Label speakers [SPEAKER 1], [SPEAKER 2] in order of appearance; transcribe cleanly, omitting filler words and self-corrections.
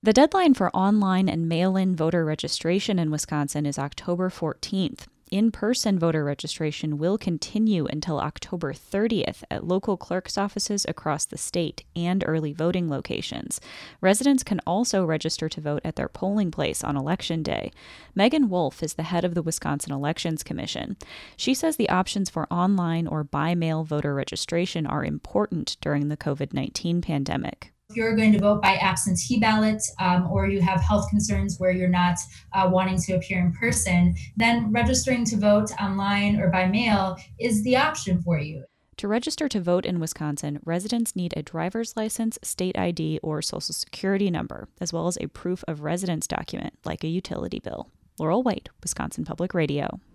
[SPEAKER 1] The deadline for online and mail-in voter registration in Wisconsin is October 14th. In-person voter registration will continue until October 30th at local clerk's offices across the state and early voting locations. Residents can also register to vote at their polling place on Election Day. Megan Wolf is the head of the Wisconsin Elections Commission. She says the options for online or by-mail voter registration are important during the COVID-19 pandemic.
[SPEAKER 2] If you're going to vote by absentee ballot or you have health concerns where you're not wanting to appear in person, then registering to vote online or by mail is the option for you.
[SPEAKER 1] To register to vote in Wisconsin, residents need a driver's license, state ID, or social security number, as well as a proof of residence document like a utility bill. Laurel White, Wisconsin Public Radio.